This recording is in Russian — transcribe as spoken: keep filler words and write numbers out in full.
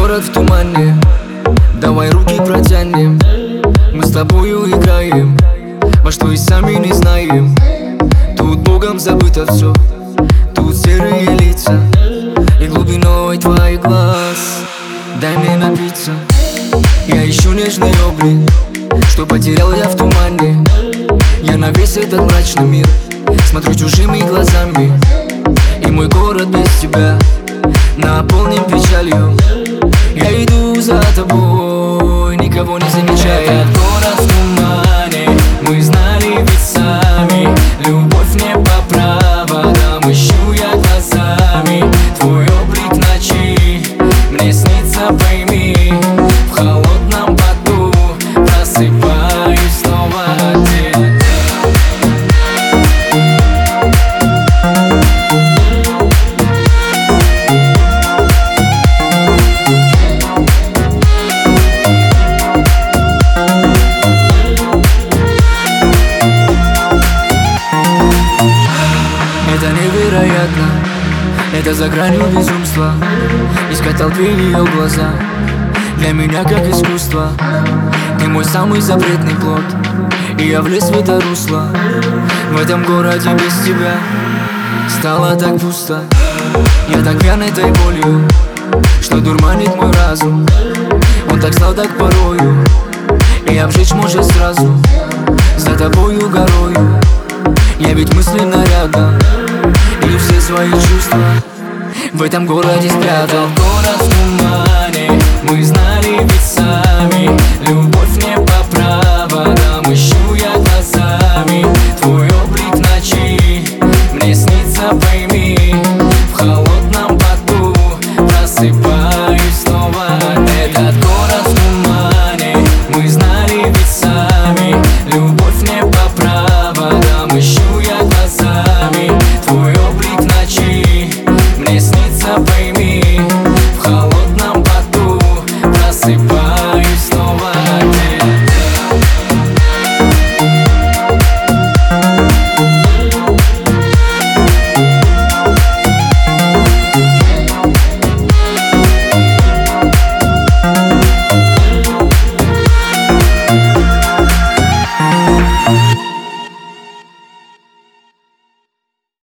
город в тумане, давай руки протянем. Мы с тобою играем во что и сами не знаем. Тут Богом забыто все, тут серые лица и глубиной твоих глаз. Дай мне напиться, я ищу нежный облик, что потерял я в тумане. Я на весь этот мрачный мир смотрю чужими глазами, и мой город без тебя наполнен печалью. Я иду за тобой, никого не замечая. Этот город в тумане, мы знали ведь сами. Любовь не по проводам, ищу я глазами твой облик в ночи. Мне снится, пойми, в холодном поту просыпаюсь снова один. Это невероятно, это за гранью безумства. Искать толпе ее глаза для меня как искусство. Ты мой самый запретный плод, и я влез в это русло. В этом городе без тебя стало так пусто. Я так пьян этой болью, что дурманит мой разум. Он так слаб, так порою, и обжечь может сразу. За тобою горою я ведь мысленно рядом, и все свои чувства в этом городе спрятал. Город в тумане, мы знали ведь сами. Любовь не по проводам, ищу я глазами твой облик в ночи. Мне снится, пойми,